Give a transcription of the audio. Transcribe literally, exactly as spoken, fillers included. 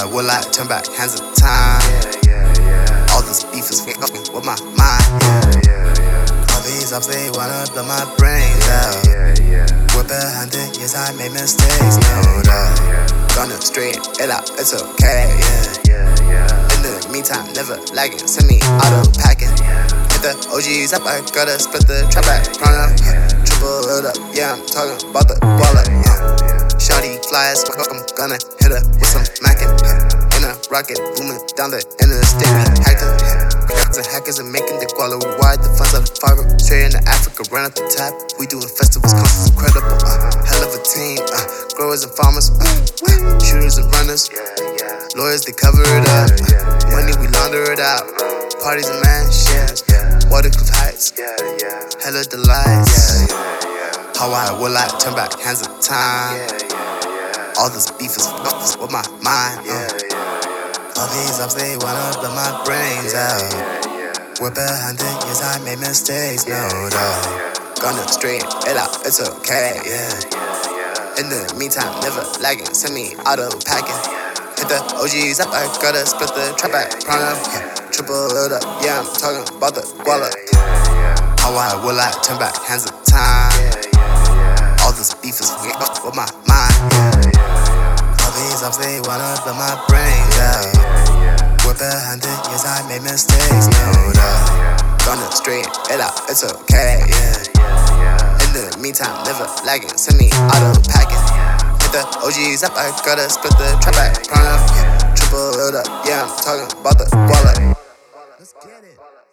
will I turn back hands of time? All this beef is fucking with my mind. All these ups, they wanna blow my brains out. We're behind it, yes, I made mistakes, no doubt. Gonna straighten it out, it's okay, yeah. In the meantime, never lagging, send me auto packing. Hit the O Gs up, I gotta split the trap back, run up, triple it up, yeah, I'm talking about the wallet. Uh. Shawty fly as fuck, I'm gonna hit her with some mackin'. In a rocket, booming down the interstate, we hackin'. Crackers and hackers and making the guala. We wide the funds out of Fargo, straight into Africa, run up the tap. We doing festivals, concerts incredible. Uh, hell of a team, uh, growers and farmers, uh, uh, shooters and runners. Lawyers, they cover it up. Uh, money, we launder it out. Parties and mansions, Watercliff Heights, hella delights. How I will I turn back hands of time? All this beef is fucked with my mind. Uh. All these ups, they wanna blow my brains out. We're behind it, yes, I made mistakes, no doubt. Gonna straighten it out, it's okay, yeah. In the meantime, never lagging, send me auto packing. Hit the O Gs up, I gotta split the trap back, prime up, triple it up, yeah, I'm talking about the guala. How I will I turn back hands of time? All this beef is fucked with my mind. All these ups, they wanna blow my brains out. We're behind it, yes, I made mistakes, no doubt. Gonna straighten it out, it's okay, yeah. In the meantime, never lagging, send me auto packing. Hit the O Gs up, I gotta split the trap back, prime up, triple it up, yeah, I'm talking about the guala. Let's get it.